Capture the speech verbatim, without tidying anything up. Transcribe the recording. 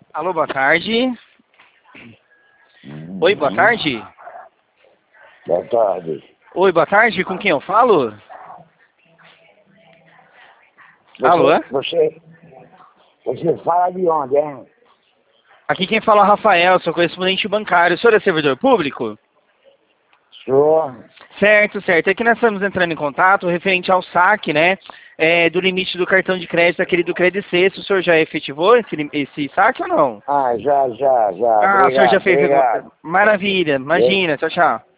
Alô, boa tarde. Oi, boa tarde. Boa tarde. Oi, boa tarde, com quem eu falo? Você, Alô? Você, você fala de onde, hein? Aqui quem fala é o Rafael, sou correspondente bancário. O senhor é servidor público? Sou. Certo, certo. É que nós estamos entrando em contato referente ao saque, né? É, do limite do cartão de crédito, aquele do Credit Sexto. O senhor já efetivou esse, lim- esse saque ou não? Ah, já, já, já. Ah, o senhor já Obrigado, fez. obrigado. Maravilha, imagina. Tchau, tchau.